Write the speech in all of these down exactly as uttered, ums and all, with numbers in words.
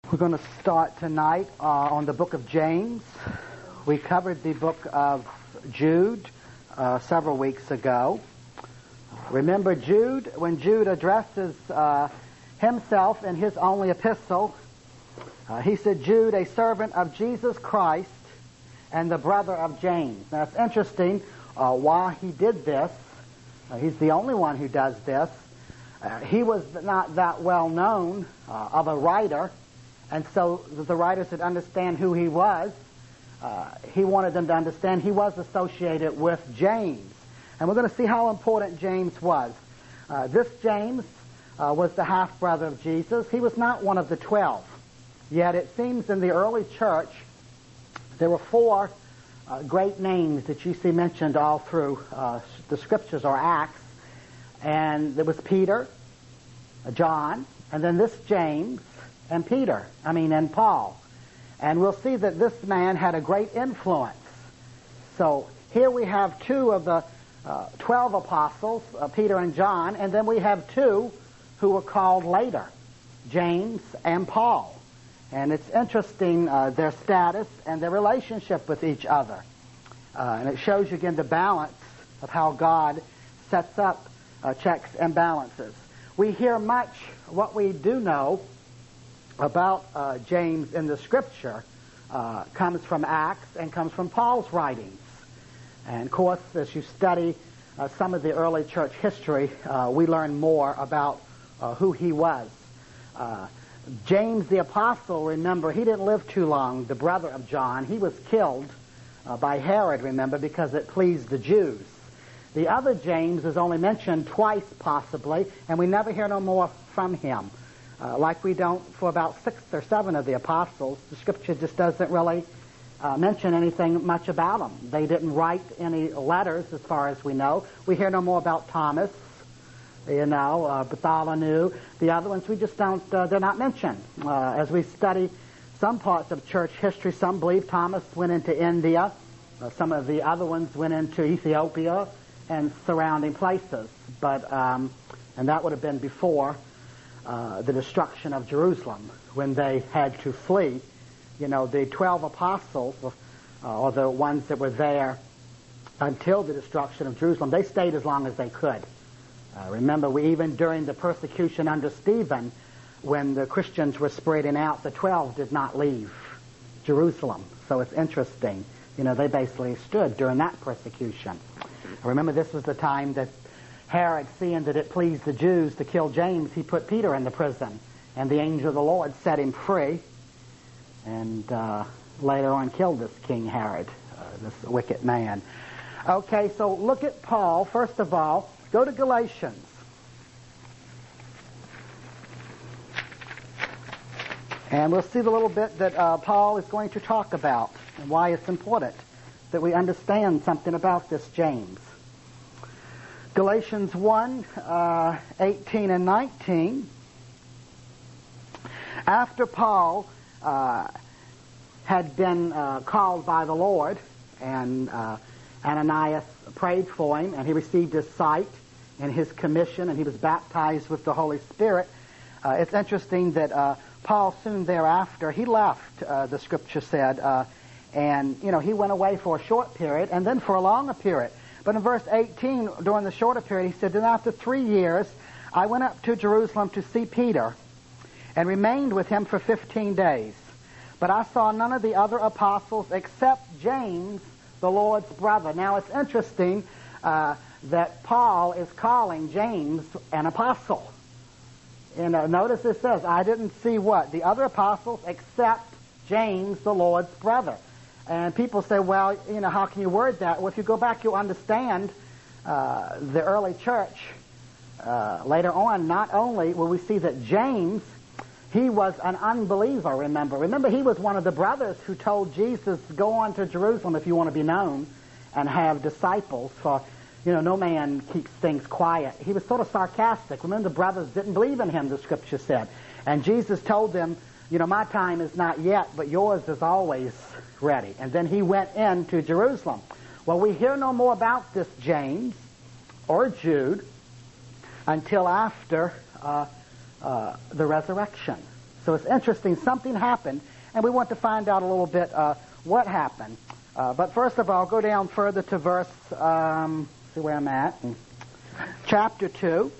We're going to start tonight uh, on the book of James. We covered the book of Jude uh, several weeks ago. Remember Jude, when Jude addresses uh, himself in his only epistle, uh, he said, Jude, a servant of Jesus Christ and the brother of James. Now it's interesting uh, why he did this. Uh, he's the only one who does this. Uh, he was not that well known uh, of a writer, and so the writers would understand who he was. Uh, he wanted them to understand he was associated with James. And we're going to see how important James was. Uh, this James uh, was the half-brother of Jesus. He was not one of the twelve. Yet it seems in the early church there were four uh, great names that you see mentioned all through uh, the Scriptures or Acts. And there was Peter, John, and then this James, and Peter, I mean, and Paul. And we'll see that this man had a great influence. So here we have two of the uh, twelve apostles, uh, Peter and John, and then we have two who were called later, James and Paul. And it's interesting, uh, their status and their relationship with each other. Uh, and it shows you again the balance of how God sets up uh, checks and balances. We hear much, what we do know about uh, James in the Scripture uh, comes from Acts and comes from Paul's writings. And of course, as you study uh, some of the early church history, uh, we learn more about uh, who he was. Uh, James the Apostle, remember, he didn't live too long, the brother of John. He was killed uh, by Herod, remember, because it pleased the Jews. The other James is only mentioned twice, possibly, and we never hear no more from him. Uh, like we don't for about six or seven of the apostles. The Scripture just doesn't really uh, mention anything much about them. They didn't write any letters, as far as we know. We hear no more about Thomas, you know, uh, Bartholomew. The other ones, we just don't, uh, they're not mentioned. Uh, as we study some parts of church history, some believe Thomas went into India. Uh, some of the other ones went into Ethiopia and surrounding places. But, um, and that would have been before Uh, the destruction of Jerusalem, when they had to flee. You know, the twelve apostles, uh, or the ones that were there until the destruction of Jerusalem, they stayed as long as they could. Uh, remember, we even during the persecution under Stephen, when the Christians were spreading out, the twelve did not leave Jerusalem. So it's interesting. You know, they basically stood during that persecution. Remember, this was the time that Herod, seeing that it pleased the Jews to kill James, he put Peter into prison. And the angel of the Lord set him free. And uh, later on killed this King Herod, uh, this wicked man. Okay, so look at Paul. First of all, go to Galatians. And we'll see the little bit that uh, Paul is going to talk about and why it's important that we understand something about this James. Galatians one, uh, eighteen and nineteen. After Paul uh, had been uh, called by the Lord, and uh, Ananias prayed for him, and he received his sight and his commission, and he was baptized with the Holy Spirit, uh, it's interesting that uh, Paul soon thereafter, he left, uh, the Scripture said, uh, and, you know, he went away for a short period, and then for a longer period. But in verse eighteen, during the shorter period, he said, then after three years, I went up to Jerusalem to see Peter and remained with him for fifteen days. But I saw none of the other apostles except James, the Lord's brother. Now, it's interesting uh, that Paul is calling James an apostle. And uh, notice it says, I didn't see what? The other apostles except James, the Lord's brother. And people say, well, you know, how can you word that? Well, if you go back, you'll understand uh, the early church. Uh, later on, not only will we see that James, he was an unbeliever, remember. Remember, he was one of the brothers who told Jesus, go on to Jerusalem if you want to be known and have disciples, for, you know, no man keeps things quiet. He was sort of sarcastic. Remember, the brothers didn't believe in him, the Scripture said. And Jesus told them, you know, my time is not yet, but yours is always ready. And then he went into Jerusalem. Well, we hear no more about this James or Jude until after uh, uh, the resurrection. So it's interesting. Something happened, and we want to find out a little bit uh, what happened. Uh, but first of all, go down further to verse, um, see where I'm at, chapter two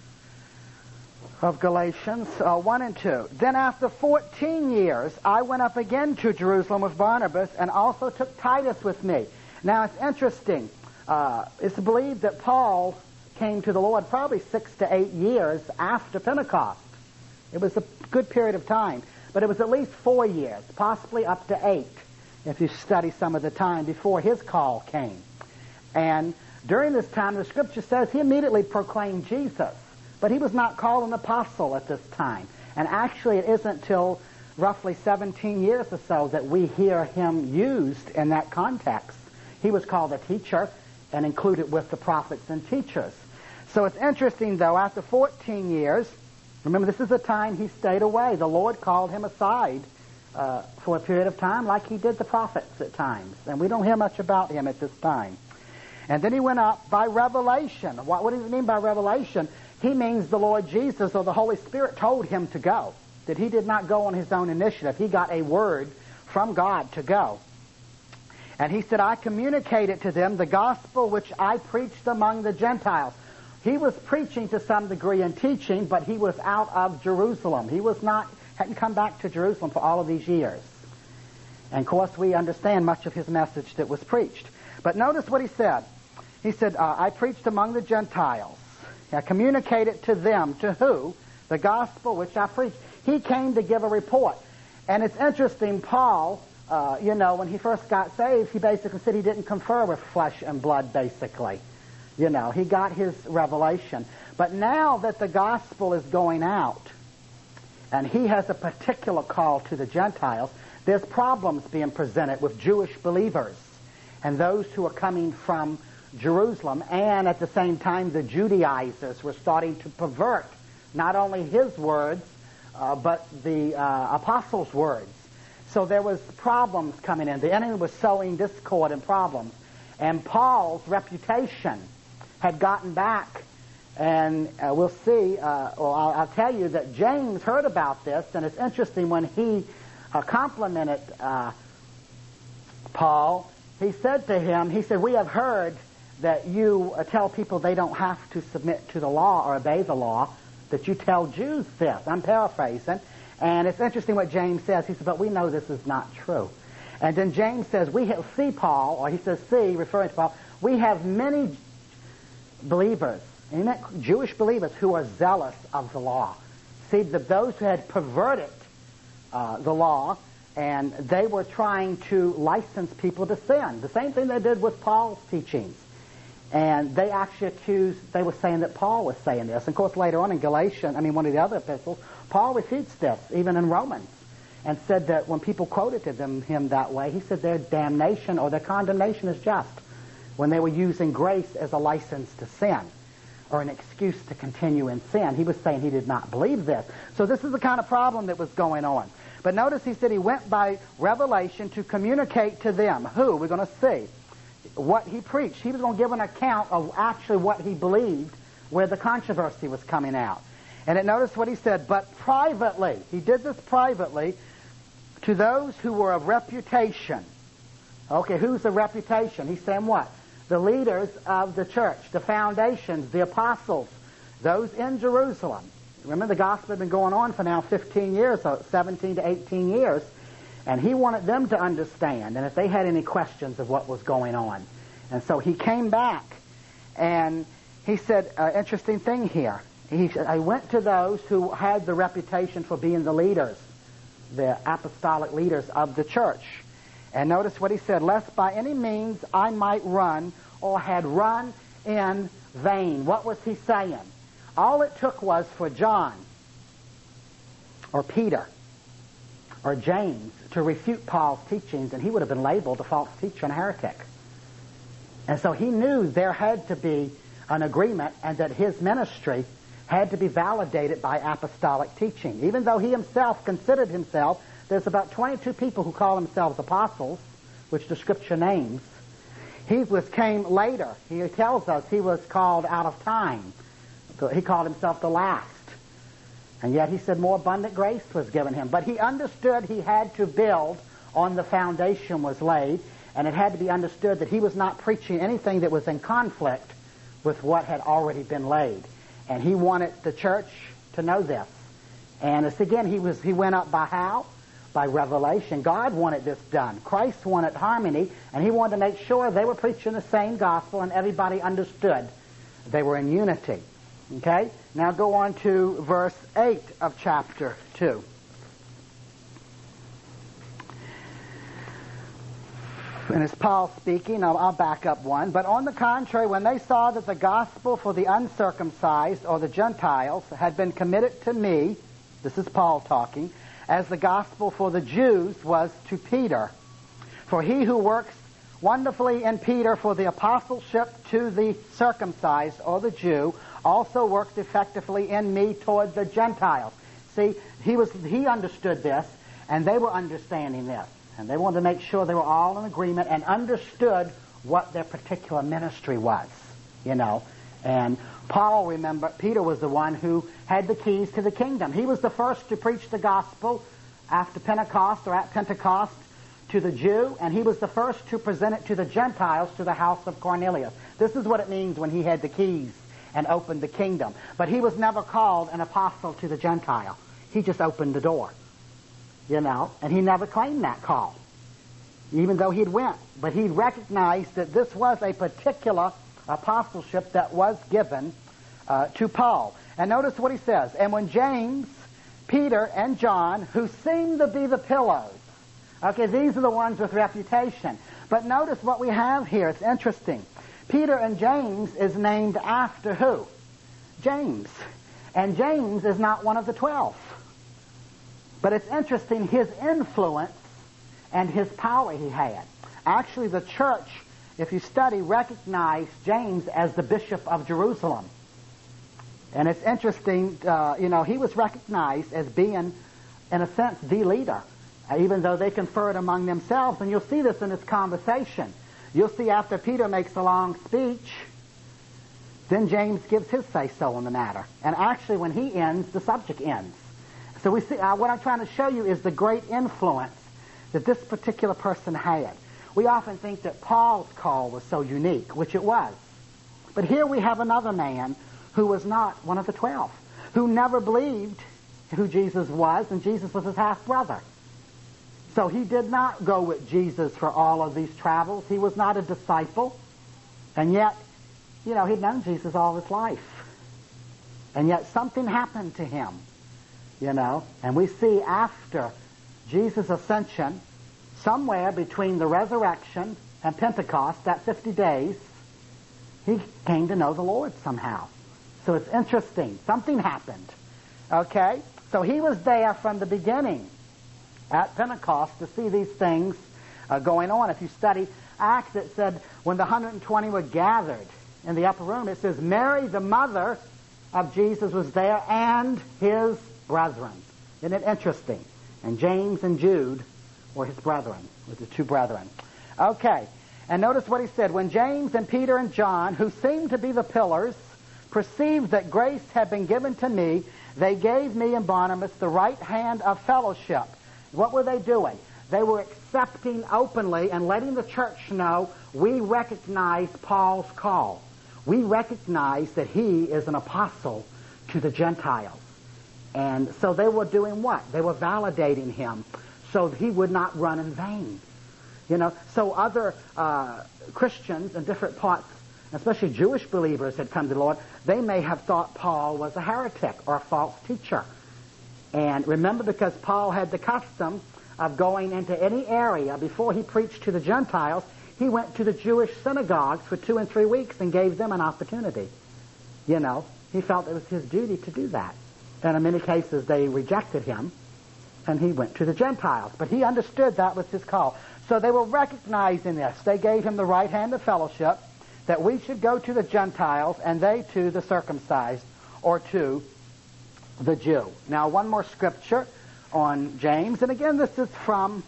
of Galatians, uh, one and two. Then after fourteen years, I went up again to Jerusalem with Barnabas, and also took Titus with me. Now it's interesting. Uh, it's believed that Paul came to the Lord probably six to eight years after Pentecost. It was a good period of time, but it was at least four years, possibly up to eight, if you study some of the time before his call came. And during this time, the Scripture says he immediately proclaimed Jesus, but he was not called an apostle at this time. And actually, it isn't till roughly seventeen years or so that we hear him used in that context. He was called a teacher and included with the prophets and teachers. So it's interesting, though, after fourteen years, remember, this is the time he stayed away. The Lord called him aside uh, for a period of time like he did the prophets at times. And we don't hear much about him at this time. And then he went up by revelation. What, what does he mean by revelation? He means the Lord Jesus or the Holy Spirit told him to go. That he did not go on his own initiative. He got a word from God to go. And he said, I communicated to them the gospel which I preached among the Gentiles. He was preaching to some degree and teaching, but he was out of Jerusalem. He was not, hadn't come back to Jerusalem for all of these years. And of course, we understand much of his message that was preached. But notice what he said. He said, uh, I preached among the Gentiles. I communicated to them, to who? The gospel which I preached. He came to give a report. And it's interesting, Paul, uh, you know, when he first got saved, he basically said he didn't confer with flesh and blood, basically. You know, he got his revelation. But now that the gospel is going out, and he has a particular call to the Gentiles, there's problems being presented with Jewish believers and those who are coming from Jerusalem. And at the same time, the Judaizers were starting to pervert not only his words, uh, but the uh, apostles' words. So there was problems coming in. The enemy was sowing discord and problems. And Paul's reputation had gotten back, and uh, we'll see, uh, well, I'll, I'll tell you that James heard about this, and it's interesting when he uh, complimented uh, Paul, he said to him, he said, we have heard that you uh, tell people they don't have to submit to the law or obey the law, that you tell Jews this. I'm paraphrasing, and it's interesting what James says. He said, but we know this is not true. And then James says, we have, see Paul, or he says, see, referring to Paul, we have many believers, and he meant Jewish believers who are zealous of the law. See, the, those who had perverted uh, the law, and they were trying to license people to sin. The same thing they did with Paul's teachings. And they actually accused, they were saying that Paul was saying this. And of course, later on in Galatians, I mean, one of the other epistles, Paul refutes this, even in Romans, and said that when people quoted to them him that way, he said their damnation or their condemnation is just, when they were using grace as a license to sin or an excuse to continue in sin. He was saying he did not believe this. So this is the kind of problem that was going on. But notice he said he went by revelation to communicate to them. Who? We're going to see. What he preached. He was going to give an account of actually what he believed, where the controversy was coming out. And it, notice what he said, but privately. He did this privately to those who were of reputation. Okay, who's the reputation? He's saying what? The leaders of the church, the foundations, the apostles, those in Jerusalem. Remember, the gospel had been going on for now fifteen years, so seventeen to eighteen years, and he wanted them to understand, and if they had any questions of what was going on. And so he came back, and he said, uh, interesting thing here. He said, I went to those who had the reputation for being the leaders, the apostolic leaders of the church. And notice what he said, lest by any means I might run or had run in vain. What was he saying? All it took was for John or Peter or James to refute Paul's teachings, and he would have been labeled a false teacher and a heretic. And so he knew there had to be an agreement and that his ministry had to be validated by apostolic teaching. Even though he himself considered himself, there's about twenty-two people who call themselves apostles, which the Scripture names. He was came later. He tells us he was called out of time. He called himself the last. And yet he said more abundant grace was given him. But he understood he had to build on the foundation was laid, and it had to be understood that he was not preaching anything that was in conflict with what had already been laid. And he wanted the church to know this. And it's again, he was he went up by how? By revelation. God wanted this done. Christ wanted harmony, and he wanted to make sure they were preaching the same gospel and everybody understood they were in unity. Okay? Now go on to verse eight of chapter two. And it's Paul speaking. I'll, I'll back up one. But on the contrary, when they saw that the gospel for the uncircumcised or the Gentiles had been committed to me, this is Paul talking, as the gospel for the Jews was to Peter. For he who works wonderfully in Peter for the apostleship to the circumcised or the Jew also works effectively in me toward the Gentiles. See, he was he understood this, and they were understanding this. And they wanted to make sure they were all in agreement and understood what their particular ministry was, you know. And Paul, remember, Peter was the one who had the keys to the kingdom. He was the first to preach the gospel after Pentecost or at Pentecost to the Jew, and he was the first to present it to the Gentiles, to the house of Cornelius. This is what it means when he had the keys and opened the kingdom. But he was never called an apostle to the Gentile. He just opened the door, you know, and he never claimed that call, even though he'd went. But he recognized that this was a particular apostleship that was given uh, to Paul. And notice what he says. And when James, Peter, and John, who seemed to be the pillars, okay, these are the ones with reputation. But notice what we have here. It's interesting. Peter and James is named after who? James. And James is not one of the twelve. But it's interesting, his influence and his power he had. Actually, the church, if you study, recognized James as the Bishop of Jerusalem. And it's interesting, uh, you know, he was recognized as being, in a sense, the leader, uh, even though they conferred among themselves. And you'll see this in this conversation. You'll see after Peter makes a long speech, then James gives his say-so on the matter. And actually, when he ends, the subject ends. So we see, uh, what I'm trying to show you is the great influence that this particular person had. We often think that Paul's call was so unique, which it was. But here we have another man who was not one of the twelve, who never believed who Jesus was, and Jesus was his half-brother. So he did not go with Jesus for all of these travels. He was not a disciple. And yet, you know, he'd known Jesus all his life. And yet something happened to him, you know. And we see after Jesus' ascension, somewhere between the resurrection and Pentecost, that fifty days, he came to know the Lord somehow. So it's interesting. Something happened. Okay? So he was there from the beginning at Pentecost to see these things uh, going on. If you study Acts, it said when the one hundred twenty were gathered in the upper room, it says Mary, the mother of Jesus, was there and his brethren. Isn't it interesting? And James and Jude were his brethren, were the two brethren. Okay, and notice what he said. When James and Peter and John, who seemed to be the pillars, perceived that grace had been given to me, they gave me and Barnabas the right hand of fellowship. What were they doing? They were accepting openly and letting the church know, we recognize Paul's call. We recognize that he is an apostle to the Gentiles. And so they were doing what? They were validating him so he would not run in vain. You know, so other uh, Christians in different parts, especially Jewish believers had come to the Lord, they may have thought Paul was a heretic or a false teacher. And remember, because Paul had the custom of going into any area before he preached to the Gentiles, he went to the Jewish synagogues for two and three weeks and gave them an opportunity. You know, he felt it was his duty to do that. And in many cases they rejected him, and he went to the Gentiles. But he understood that was his call. So they were recognizing this. They gave him the right hand of fellowship, that we should go to the Gentiles and they to the circumcised, or to the Jew. Now, one more scripture on James, and again, this is from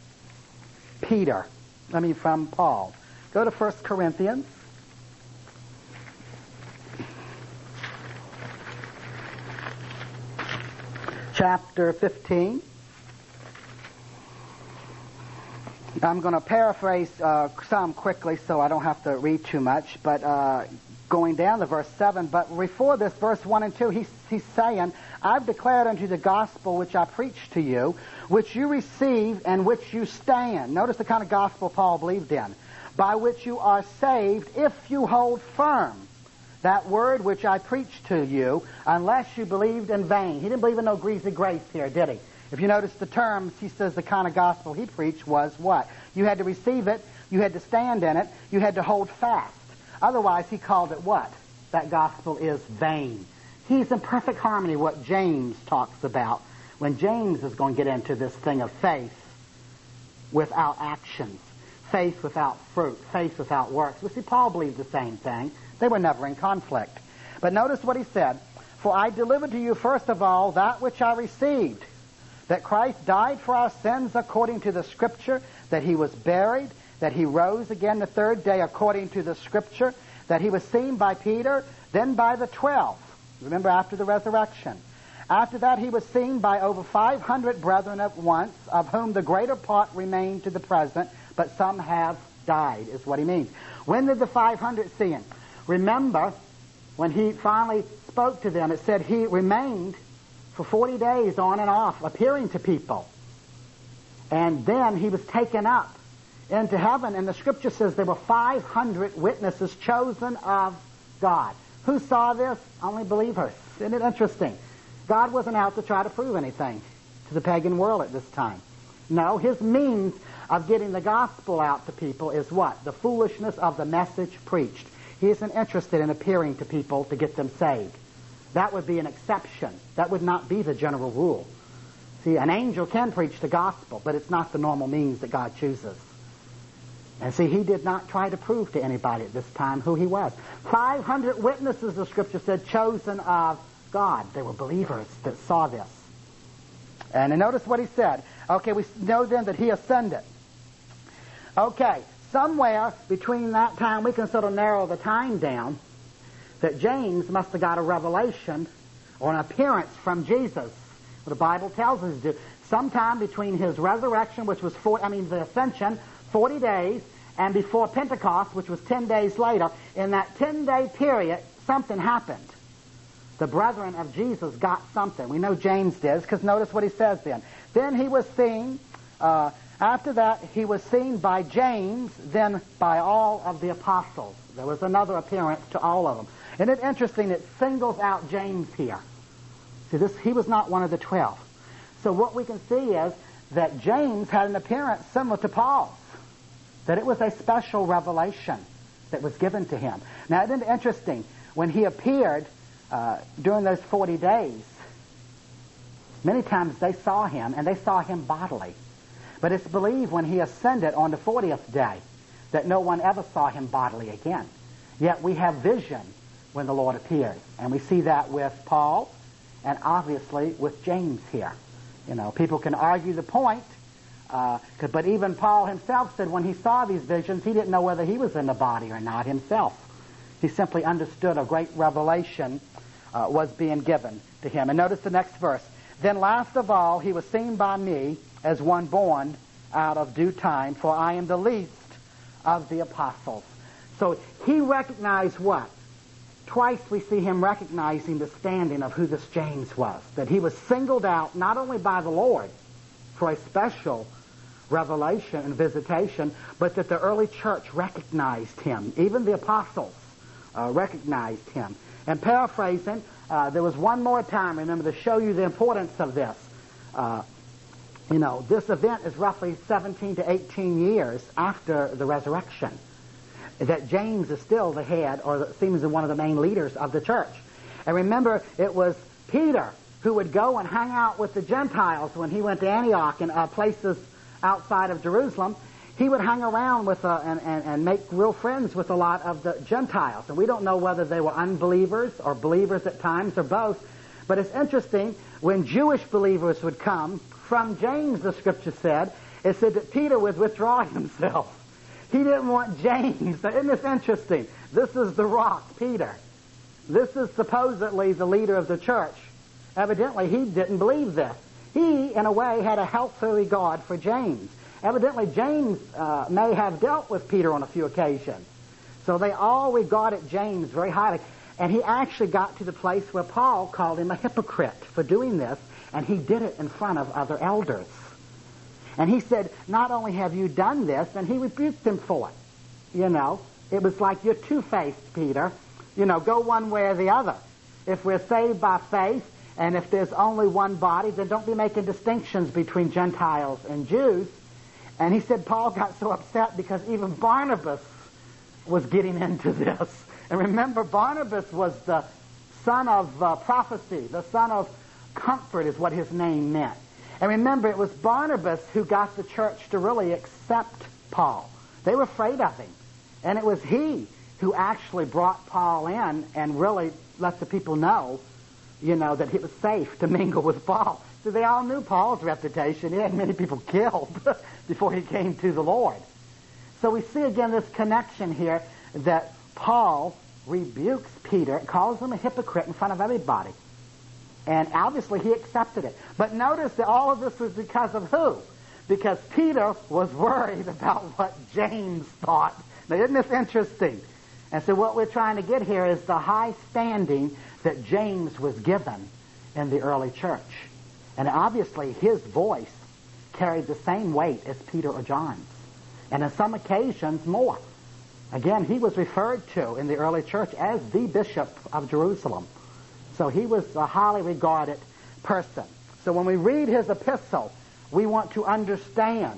Peter. I mean, from Paul. Go to First Corinthians. chapter fifteen. I'm going to paraphrase uh, some quickly so I don't have to read too much, but uh, going down to verse seven, but before this, verse one and two, he's, he's saying, I've declared unto you the gospel which I preached to you, which you received and which you stand. Notice the kind of gospel Paul believed in. By which you are saved if you hold firm that word which I preached to you, unless you believed in vain. He didn't believe in no greasy grace here, did he? If you notice the terms, he says the kind of gospel he preached was what? You had to receive it, you had to stand in it, you had to hold fast. Otherwise, he called it what? That gospel is vain. He's in perfect harmony with what James talks about when James is going to get into this thing of faith without actions, faith without fruit, faith without works. Well, see, Paul believed the same thing. They were never in conflict. But notice what he said. For I delivered to you first of all that which I received, that Christ died for our sins according to the Scripture, that he was buried, that he rose again the third day according to the Scripture, that he was seen by Peter, then by the twelve. Remember, after the resurrection. After that, he was seen by over five hundred brethren at once, of whom the greater part remain to the present, but some have died, is what he means. When did the five hundred see him? Remember, when he finally spoke to them, it said he remained for forty days on and off, appearing to people. And then he was taken up into heaven, and the Scripture says there were five hundred witnesses chosen of God. Who saw this? Only believers. Isn't it interesting? God wasn't out to try to prove anything to the pagan world at this time. No, his means of getting the gospel out to people is what? The foolishness of the message preached. He isn't interested in appearing to people to get them saved. That would be an exception. That would not be the general rule. See, an angel can preach the gospel, but it's not the normal means that God chooses. And see, he did not try to prove to anybody at this time who he was. five hundred witnesses, the Scripture said, chosen of God. They were believers that saw this. And notice what he said. Okay, we know then that he ascended. Okay, somewhere between that time, we can sort of narrow the time down, that James must have got a revelation or an appearance from Jesus. The Bible tells us to do. Sometime between his resurrection, which was, four, I mean, the ascension, forty days, and before Pentecost, which was ten days later, in that ten-day period, something happened. The brethren of Jesus got something. We know James did, because notice what he says then. Then he was seen, uh, after that, he was seen by James, then by all of the apostles. There was another appearance to all of them. Isn't it interesting? It singles out James here. See, this, he was not one of the twelve. So what we can see is that James had an appearance similar to Paul's, that it was a special revelation that was given to him. Now, isn't it interesting? When he appeared uh, during those forty days, many times they saw him, and they saw him bodily. But it's believed when he ascended on the fortieth day that no one ever saw him bodily again. Yet we have vision when the Lord appears. And we see that with Paul and obviously with James here. You know, people can argue the point, uh, but even Paul himself said when he saw these visions, he didn't know whether he was in the body or not himself. He simply understood a great revelation uh, was being given to him. And notice the next verse. Then last of all, he was seen by me as one born out of due time, for I am the least of the apostles. So he recognized what? Twice we see him recognizing the standing of who this James was, that he was singled out not only by the Lord for a special revelation and visitation, but that the early church recognized him. Even the apostles uh, recognized him. And paraphrasing, uh, there was one more time, remember, to show you the importance of this. Uh, you know, this event is roughly seventeen to eighteen years after the resurrection, that James is still the head, or seems to be one of the main leaders of the church. And remember, it was Peter who would go and hang out with the Gentiles when he went to Antioch and uh, places outside of Jerusalem. He would hang around with uh, and, and, and make real friends with a lot of the Gentiles. And we don't know whether they were unbelievers or believers at times or both. But it's interesting, when Jewish believers would come, from James, the Scripture said, it said that Peter was withdrawing himself. He didn't want James. Isn't this interesting? This is the rock, Peter. This is supposedly the leader of the church. Evidently, he didn't believe this. He, in a way, had a healthy regard for James. Evidently, James uh, may have dealt with Peter on a few occasions. So they all regarded James very highly. And he actually got to the place where Paul called him a hypocrite for doing this, and he did it in front of other elders. And he said, not only have you done this, and he rebuked him for it. You know, it was like, you're two-faced, Peter. You know, go one way or the other. If we're saved by faith, and if there's only one body, then don't be making distinctions between Gentiles and Jews. And he said Paul got so upset because even Barnabas was getting into this. And remember, Barnabas was the son of uh, prophecy, the son of comfort is what his name meant. And remember, it was Barnabas who got the church to really accept Paul. They were afraid of him. And it was he who actually brought Paul in and really let the people know, you know, that it was safe to mingle with Paul. So they all knew Paul's reputation. He had many people killed before he came to the Lord. So we see again this connection here that Paul rebukes Peter, calls him a hypocrite in front of everybody. And obviously he accepted it. But notice that all of this was because of who? Because Peter was worried about what James thought. Now, isn't this interesting? And so what we're trying to get here is the high standing that James was given in the early church. And obviously his voice carried the same weight as Peter or John's. And on some occasions more. Again, he was referred to in the early church as the Bishop of Jerusalem. So he was a highly regarded person. So when we read his epistle, we want to understand,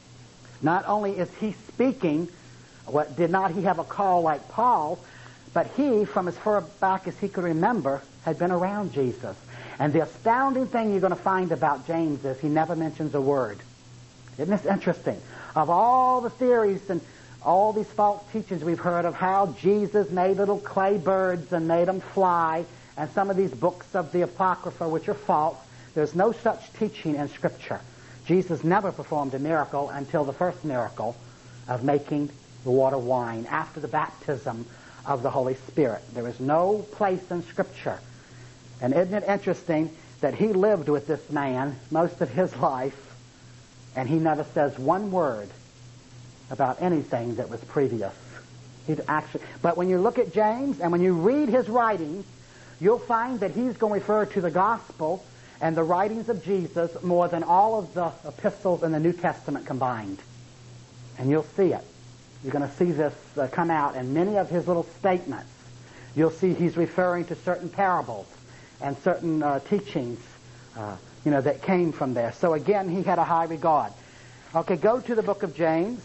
not only is he speaking, what did not he have a call like Paul, but he, from as far back as he could remember, had been around Jesus. And the astounding thing you're going to find about James is he never mentions a word. Isn't this interesting? Of all the theories and all these false teachings we've heard of how Jesus made little clay birds and made them fly, and some of these books of the Apocrypha which are false, there's no such teaching in Scripture. Jesus never performed a miracle until the first miracle of making the water wine after the baptism of the Holy Spirit. There is no place in Scripture. And isn't it interesting that he lived with this man most of his life, and he never says one word about anything that was previous. He'd actually, but when you look at James and when you read his writings, you'll find that he's going to refer to the gospel and the writings of Jesus more than all of the epistles in the New Testament combined. And you'll see it. You're going to see this uh, come out in many of his little statements. You'll see he's referring to certain parables and certain uh, teachings, uh, you know, that came from there. So again, he had a high regard. Okay, go to the book of James.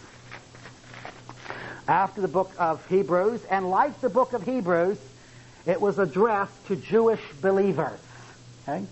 After the book of Hebrews, and like the book of Hebrews, it was addressed to Jewish believers. Okay?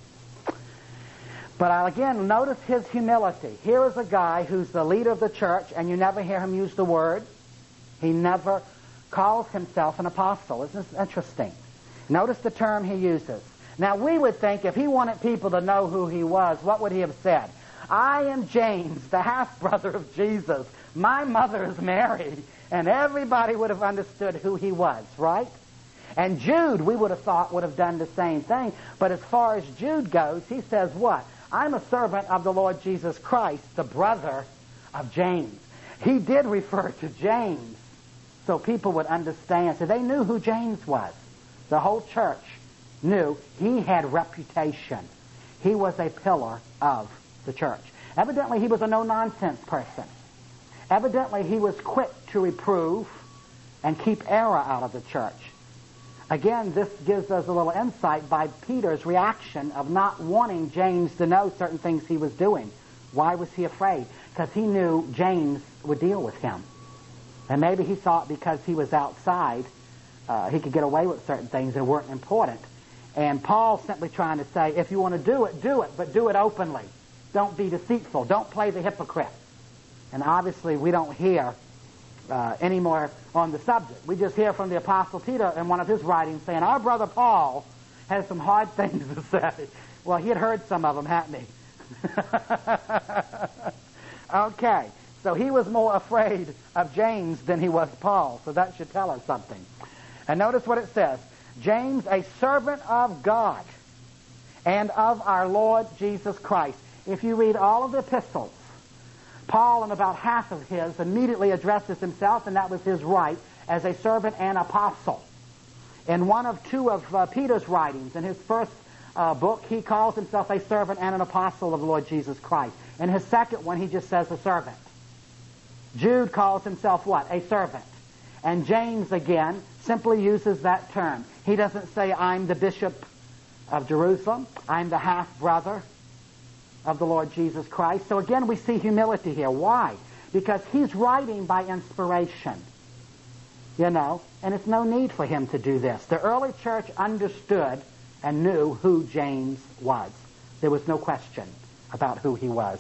But I'll again notice his humility. Here is a guy who's the leader of the church, and you never hear him use the word. He never calls himself an apostle. Isn't this interesting? Notice the term he uses. Now, we would think if he wanted people to know who he was, what would he have said? I am James, the half-brother of Jesus. My mother is Mary. And everybody would have understood who he was, right? And Jude, we would have thought, would have done the same thing. But as far as Jude goes, he says what? I'm a servant of the Lord Jesus Christ, the brother of James. He did refer to James so people would understand. So they knew who James was. The whole church knew he had reputation. He was a pillar of the church. Evidently, he was a no-nonsense person. Evidently, he was quick to reprove and keep error out of the church. Again, this gives us a little insight by Peter's reaction of not wanting James to know certain things he was doing. Why was he afraid? Because he knew James would deal with him. And maybe he thought because he was outside, uh, he could get away with certain things that weren't important. And Paul's simply trying to say, if you want to do it, do it, but do it openly. Don't be deceitful. Don't play the hypocrite. And obviously, we don't hear uh, any more on the subject. We just hear from the Apostle Peter in one of his writings saying, our brother Paul has some hard things to say. Well, he had heard some of them, hadn't he? Okay, so he was more afraid of James than he was Paul, so that should tell us something. And notice what it says. James, a servant of God and of our Lord Jesus Christ. If you read all of the epistles, Paul, in about half of his, immediately addresses himself, and that was his right, as a servant and apostle. In one of two of uh, Peter's writings, in his first uh, book, he calls himself a servant and an apostle of the Lord Jesus Christ. In his second one, he just says a servant. Jude calls himself what? A servant. And James, again, simply uses that term. He doesn't say, I'm the bishop of Jerusalem. I'm the half-brother of the Lord Jesus Christ. So again, we see humility here. Why? Because he's writing by inspiration. You know, and it's no need for him to do this. The early church understood and knew who James was. There was no question about who he was.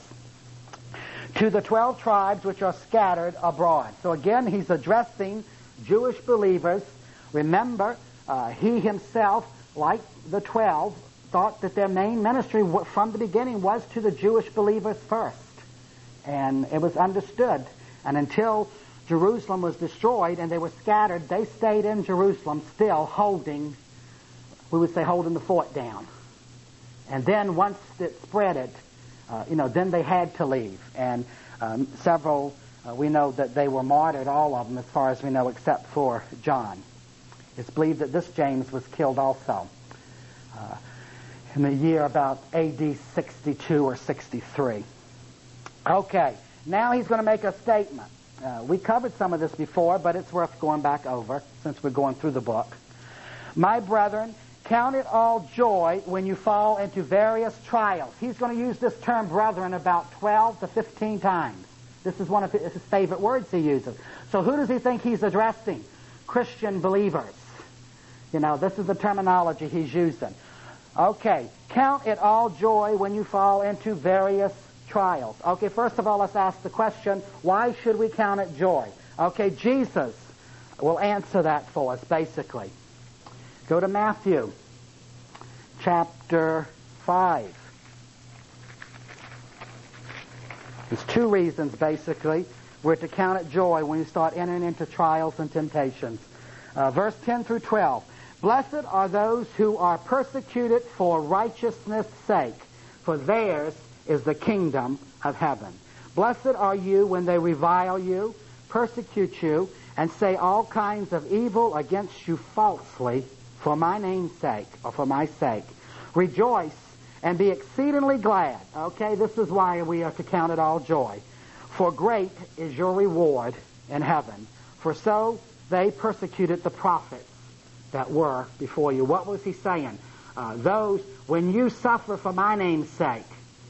To the twelve tribes which are scattered abroad. So again, he's addressing Jewish believers. Remember, uh, he himself, like the twelve, thought that their main ministry from the beginning was to the Jewish believers first. And it was understood. And until Jerusalem was destroyed and they were scattered, they stayed in Jerusalem still holding, we would say holding the fort down. And then once it spread it, uh, you know, then they had to leave. And um, several, uh, we know that they were martyred, all of them, as far as we know, except for John. It's believed that this James was killed also uh, in the year about A D sixty-two or sixty-three. Okay, now he's going to make a statement. Uh, we covered some of this before, but it's worth going back over since we're going through the book. My brethren, count it all joy when you fall into various trials. He's going to use this term brethren about twelve to fifteen times. This is one of his favorite words he uses. So who does he think he's addressing? Christian believers. You know, this is the terminology he's using. Okay, count it all joy when you fall into various trials. Okay, first of all, let's ask the question, why should we count it joy? Okay, Jesus will answer that for us, basically. Go to Matthew chapter five. There's two reasons, basically, we're to count it joy when you start entering into trials and temptations. Uh, verse ten through twelve. Blessed are those who are persecuted for righteousness' sake, for theirs is the kingdom of heaven. Blessed are you when they revile you, persecute you, and say all kinds of evil against you falsely for my name's sake, or for my sake. Rejoice and be exceedingly glad. Okay, this is why we are to count it all joy. For great is your reward in heaven. For so they persecuted the prophets that were before you. What was he saying? Uh, those, when you suffer for my name's sake,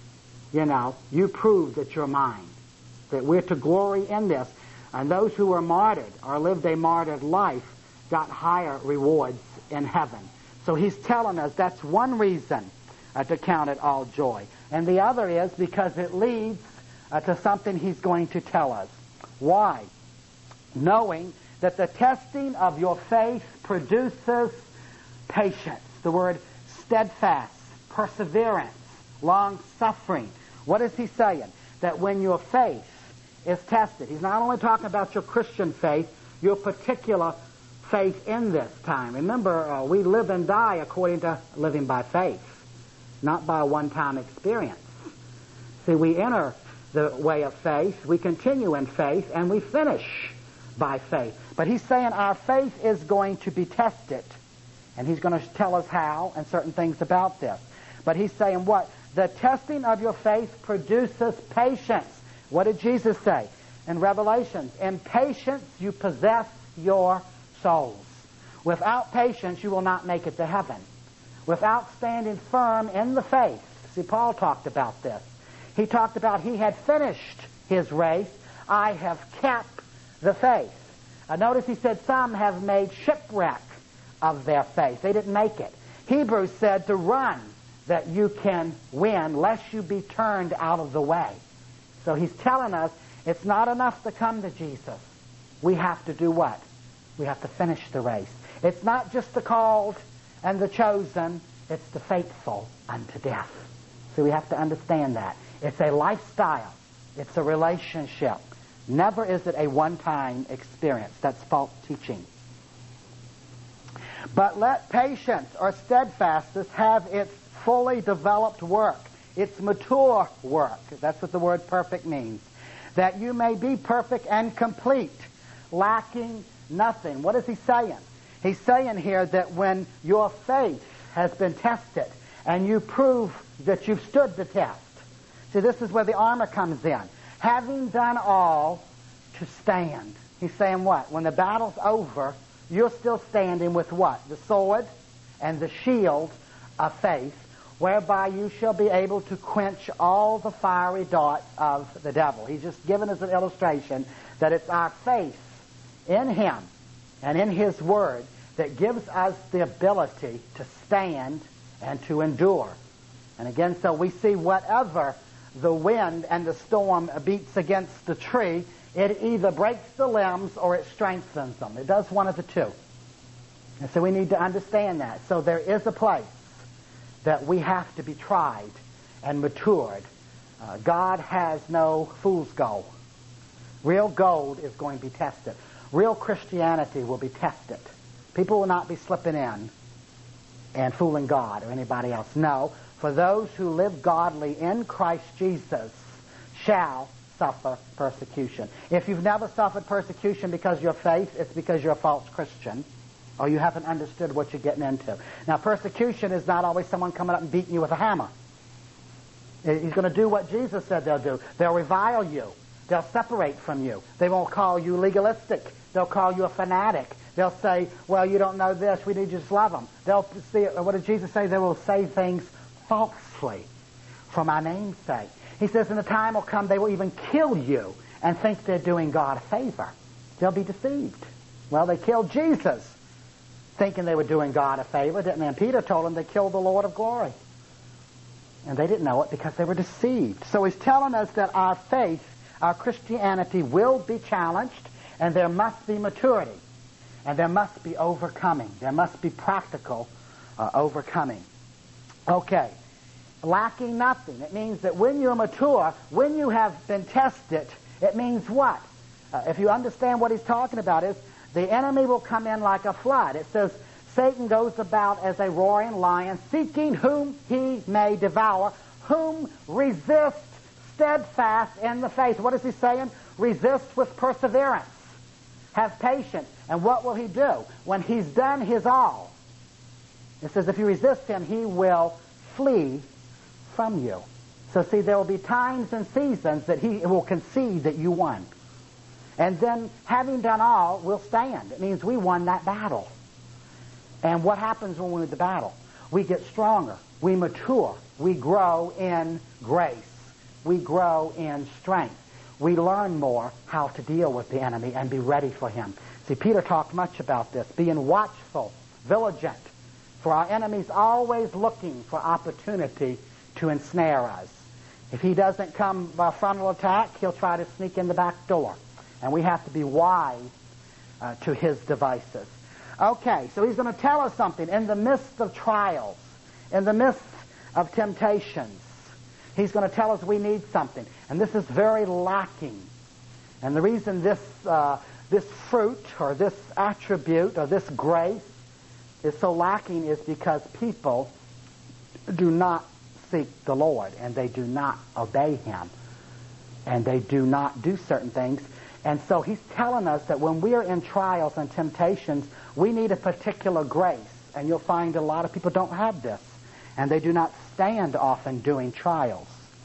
you know, you prove that you're mine, that we're to glory in this. And those who were martyred or lived a martyred life got higher rewards in heaven. So he's telling us that's one reason uh, to count it all joy. And the other is because it leads uh, to something he's going to tell us. Why? Knowing that the testing of your faith produces patience. The word steadfast, perseverance, long-suffering. What is he saying? That when your faith is tested, he's not only talking about your Christian faith, your particular faith in this time. Remember, uh, we live and die according to living by faith, not by a one-time experience. See, we enter the way of faith, we continue in faith, and we finish by faith. But he's saying our faith is going to be tested, and he's going to tell us how and certain things about this. But he's saying what? The testing of your faith produces patience. What did Jesus say in Revelation? In patience you possess your souls. Without patience you will not make it to heaven. Without standing firm in the faith. See, Paul talked about this. He talked about he had finished his race. I have kept the faith. Uh, notice he said some have made shipwreck of their faith. They didn't make it. Hebrews said to run that you can win lest you be turned out of the way. So he's telling us it's not enough to come to Jesus. We have to do what? We have to finish the race. It's not just the called and the chosen. It's the faithful unto death. So we have to understand that. It's a lifestyle. It's a relationship. Never is it a one-time experience. That's false teaching. But let patience or steadfastness have its fully developed work. It's mature work. That's what the word perfect means. That you may be perfect and complete, lacking nothing. What is he saying? He's saying here that when your faith has been tested and you prove that you've stood the test. See, this is where the armor comes in. Having done all, to stand. He's saying what? When the battle's over, you're still standing with what? The sword and the shield of faith, whereby you shall be able to quench all the fiery darts of the devil. He's just given us an illustration that it's our faith in him and in his word that gives us the ability to stand and to endure. And again, so we see whatever the wind and the storm beats against the tree, it either breaks the limbs or it strengthens them. It does one of the two. And so we need to understand that. So there is a place that we have to be tried and matured. Uh, God has no fool's gold. Real gold is going to be tested. Real Christianity will be tested. People will not be slipping in and fooling God or anybody else. No, for those who live godly in Christ Jesus shall suffer persecution. If you've never suffered persecution because of your faith, it's because you're a false Christian, or you haven't understood what you're getting into. Now, persecution is not always someone coming up and beating you with a hammer. He's going to do what Jesus said they'll do. They'll revile you. They'll separate from you. They won't call you legalistic. They'll call you a fanatic. They'll say, well, you don't know this. We need you to just love them. They'll see, what did Jesus say? They will say things falsely for my name's sake. He says, in the time will come, they will even kill you and think they're doing God a favor. They'll be deceived. Well, they killed Jesus thinking they were doing God a favor, didn't they? And Peter told them they killed the Lord of glory. And they didn't know it because they were deceived. So he's telling us that our faith, our Christianity will be challenged, and there must be maturity, and there must be overcoming. There must be practical uh, overcoming. Okay. Lacking nothing. It means that when you're mature, when you have been tested, it means what? Uh, if you understand what he's talking about is, the enemy will come in like a flood. It says, Satan goes about as a roaring lion, seeking whom he may devour, whom resist steadfast in the faith. What is he saying? Resist with perseverance. Have patience. And what will he do? When he's done his all, it says if you resist him, he will flee from you. So see, there will be times and seasons that he will concede that you won. And then, having done all, we'll stand. It means we won that battle. And what happens when we win the battle? We get stronger. We mature. We grow in grace. We grow in strength. We learn more how to deal with the enemy and be ready for him. See, Peter talked much about this. Being watchful, vigilant. For our enemy's always looking for opportunity to ensnare us. If he doesn't come by frontal attack, he'll try to sneak in the back door. And we have to be wise uh, to his devices. Okay, so he's going to tell us something. In the midst of trials, in the midst of temptations, he's going to tell us we need something. And this is very lacking. And the reason this, uh, this fruit or this attribute or this grace is so lacking is because people do not seek the Lord, and they do not obey him, and they do not do certain things. And so he's telling us that when we are in trials and temptations, we need a particular grace. And you'll find a lot of people don't have this. And they do not stand often doing trials.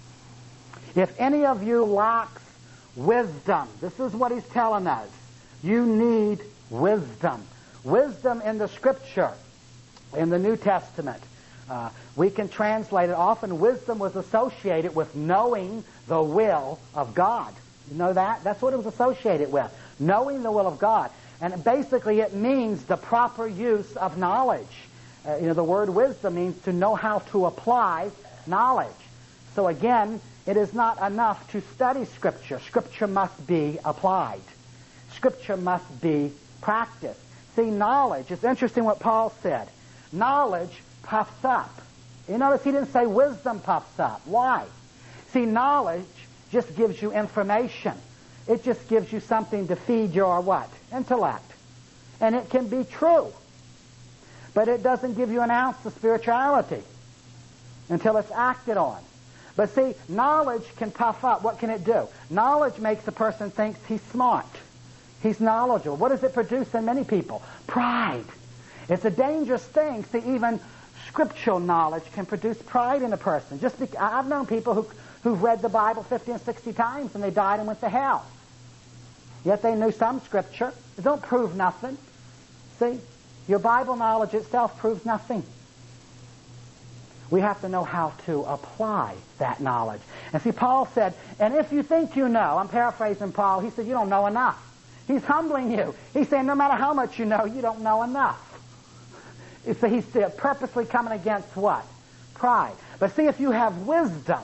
If any of you lacks wisdom, this is what he's telling us. You need wisdom. Wisdom in the Scripture, in the New Testament. Uh, we can translate it. Often wisdom was associated with knowing the will of God. You know that? That's what it was associated with. Knowing the will of God. And basically it means the proper use of knowledge. Uh, you know, the word wisdom means to know how to apply knowledge. So again, it is not enough to study Scripture. Scripture must be applied. Scripture must be practiced. See, knowledge, it's interesting what Paul said. Knowledge puffs up. You notice he didn't say wisdom puffs up. Why? See, knowledge just gives you information. It just gives you something to feed your what? Intellect. And it can be true. But it doesn't give you an ounce of spirituality. until it's acted on. But see, knowledge can puff up. What can it do? Knowledge makes a person think he's smart. He's knowledgeable. What does it produce in many people? Pride. It's a dangerous thing. See, even scriptural knowledge can produce pride in a person. Just be, I've known people who, who've read the Bible fifty and sixty times and they died and went to hell. Yet they knew some scripture. It don't prove nothing. See, your Bible knowledge itself proves nothing. We have to know how to apply that knowledge. And see, Paul said, and if you think you know, I'm paraphrasing Paul, he said, you don't know enough. He's humbling you. He's saying no matter how much you know, you don't know enough. So he's purposely coming against what? Pride. But see, if you have wisdom,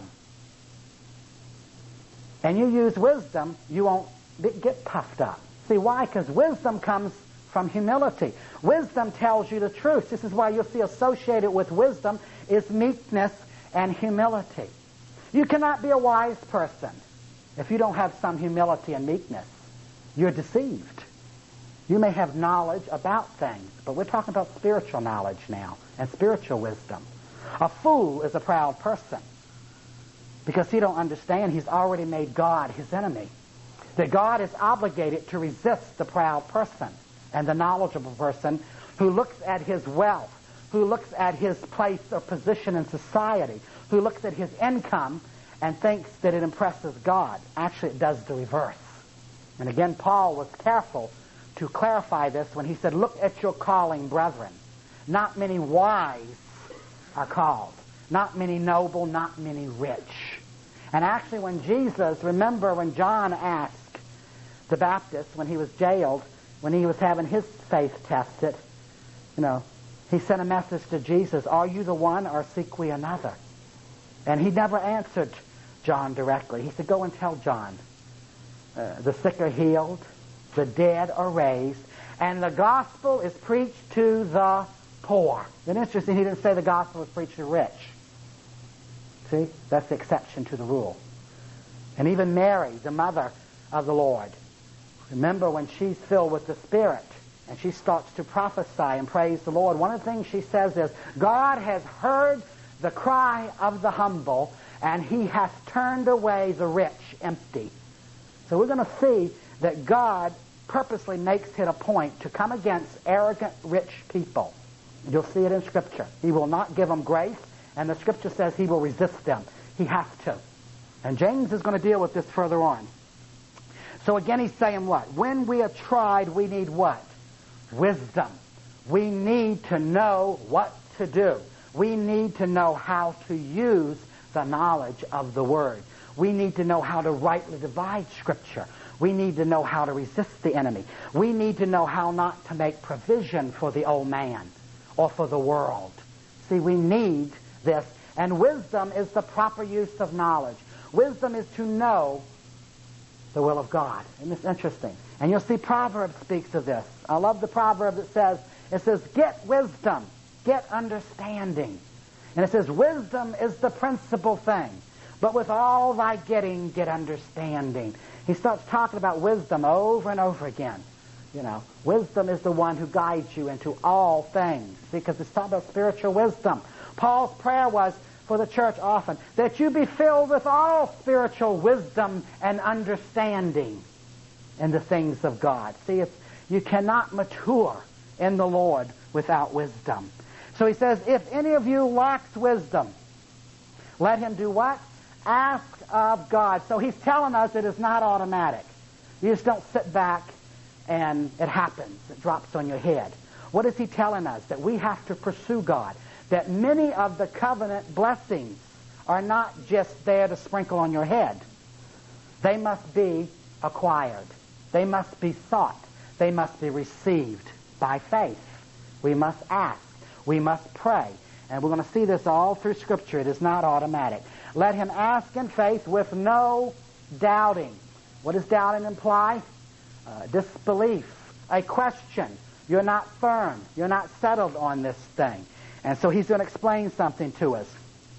and you use wisdom, you won't get puffed up. See, why? Because wisdom comes from humility. Wisdom tells you the truth. This is why you'll see associated with wisdom is meekness and humility. You cannot be a wise person if you don't have some humility and meekness. You're deceived. You may have knowledge about things, but we're talking about spiritual knowledge now and spiritual wisdom. A fool is a proud person because he don't understand he's already made God his enemy. That God is obligated to resist the proud person and the knowledgeable person who looks at his wealth, who looks at his place or position in society, who looks at his income and thinks that it impresses God. Actually, it does the reverse. And again, Paul was careful to clarify this when he said, look at your calling, brethren. Not many wise are called. Not many noble, not many rich. And actually, when Jesus, remember when John asked the Baptist, when he was jailed, when he was having his faith tested, you know, he sent a message to Jesus, are you the one or seek we another? And he never answered John directly. He said, go and tell John. Uh, the sick are healed, the dead are raised, and the gospel is preached to the poor. It's interesting, he didn't say the gospel was preached to the rich. See, that's the exception to the rule. And even Mary, the mother of the Lord, remember when she's filled with the Spirit and she starts to prophesy and praise the Lord, one of the things she says is, God has heard the cry of the humble and he has turned away the rich empty. So we're going to see that God purposely makes it a point to come against arrogant, rich people. You'll see it in Scripture. He will not give them grace, and the Scripture says he will resist them. He has to. And James is going to deal with this further on. So again, he's saying what? When we are tried, we need what? Wisdom. We need to know what to do. We need to know how to use the knowledge of the Word. We need to know how to rightly divide Scripture. We need to know how to resist the enemy. We need to know how not to make provision for the old man or for the world. See, we need this. And wisdom is the proper use of knowledge. Wisdom is to know the will of God. Isn't this interesting? And you'll see Proverbs speaks of this. I love the proverb that says, it says, get wisdom, get understanding. And it says, wisdom is the principal thing. But with all thy getting, get understanding. He starts talking about wisdom over and over again. You know, wisdom is the one who guides you into all things. Because it's talking about spiritual wisdom. Paul's prayer was for the church often, that you be filled with all spiritual wisdom and understanding in the things of God. See, it's, you cannot mature in the Lord without wisdom. So he says, if any of you lacks wisdom, let him do what? Ask of God. So he's telling us it is not automatic. You just don't sit back and it happens. It drops on your head. What is he telling us? That we have to pursue God. That many of the covenant blessings are not just there to sprinkle on your head. They must be acquired. They must be sought. They must be received by faith. We must ask. We must pray. And we're going to see this all through Scripture. It is not automatic. Let him ask in faith with no doubting. What does doubting imply? Uh, disbelief, a question. You're not firm. You're not settled on this thing. And so he's going to explain something to us.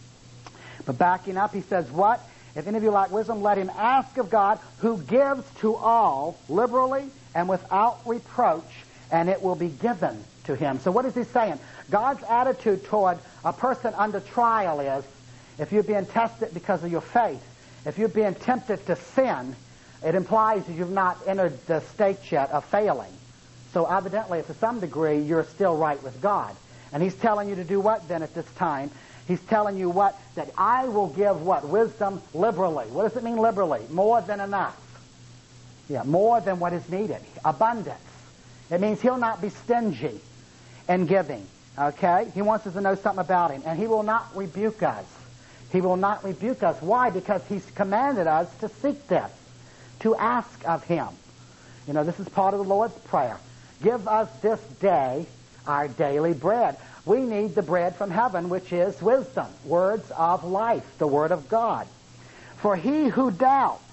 But backing up, he says, what? If any of you lack wisdom, let him ask of God, who gives to all liberally and without reproach, and it will be given to to him. So what is he saying? God's attitude toward a person under trial is, if you're being tested because of your faith, if you're being tempted to sin, it implies that you've not entered the state yet of failing. So evidently, to some degree, you're still right with God. And he's telling you to do what then at this time? He's telling you what? That I will give what? Wisdom liberally. What does it mean liberally? More than enough. Yeah, more than what is needed. Abundance. It means he'll not be stingy in giving. Okay? He wants us to know something about him. And he will not rebuke us. He will not rebuke us. Why? Because he's commanded us to seek this, to ask of him. You know, this is part of the Lord's Prayer. Give us this day our daily bread. We need the bread from heaven, which is wisdom, words of life, the Word of God. For he who doubts,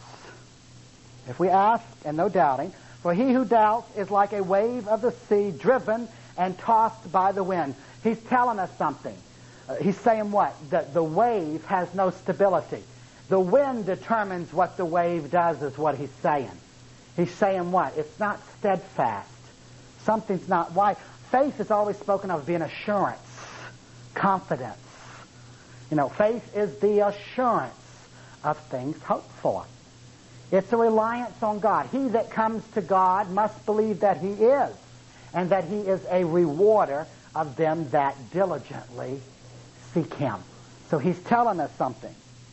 if we ask and no doubting, for he who doubts is like a wave of the sea driven and tossed by the wind. He's telling us something. Uh, he's saying what? That the wave has no stability. The wind determines what the wave does, is what he's saying. He's saying what? It's not steadfast. Something's not. Why? Faith is always spoken of being assurance, confidence. You know, faith is the assurance of things hoped for. It's a reliance on God. He that comes to God must believe that he is, and that he is a rewarder of them that diligently seek him. So he's telling us something.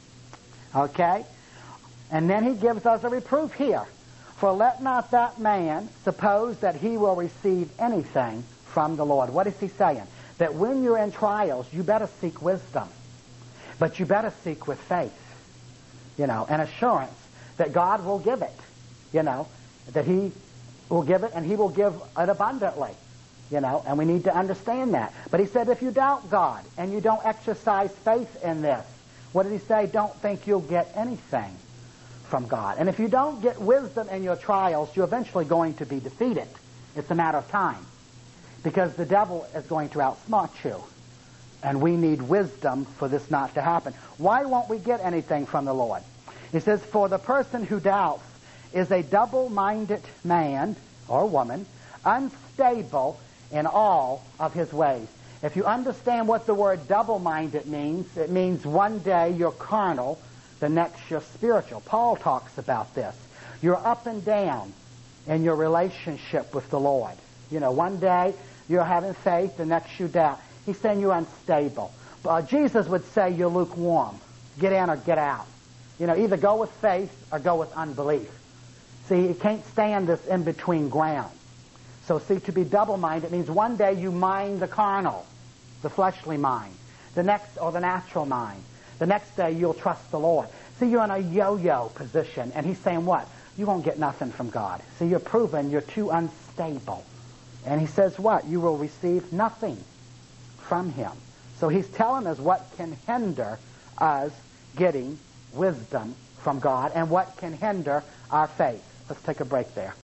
Okay? And then he gives us a reproof here. For let not that man suppose that he will receive anything from the Lord. What is he saying? That when you're in trials, you better seek wisdom. But you better seek with faith. You know, an assurance that God will give it. You know, that he will give it and he will give it abundantly. You know, and we need to understand that. But he said if you doubt God and you don't exercise faith in this, what did he say? Don't think you'll get anything from God. And if you don't get wisdom in your trials, you're eventually going to be defeated. It's a matter of time. Because the devil is going to outsmart you. And we need wisdom for this not to happen. Why won't we get anything from the Lord? He says, for the person who doubts is a double-minded man or woman, unstable in all of his ways. If you understand what the word double-minded means, it means one day you're carnal, the next you're spiritual. Paul talks about this. You're up and down in your relationship with the Lord. You know, one day you're having faith, the next you doubt. He's saying you're unstable. Uh, Jesus would say you're lukewarm. Get in or get out. You know, either go with faith or go with unbelief. See, you can't stand this in-between ground. So, see, to be double-minded means one day you mind the carnal, the fleshly mind, the next, or the natural mind. The next day you'll trust the Lord. See, you're in a yo-yo position, and he's saying what? You won't get nothing from God. See, you're proven you're too unstable. And he says what? You will receive nothing from him. So he's telling us what can hinder us getting wisdom from God and what can hinder our faith. Let's take a break there.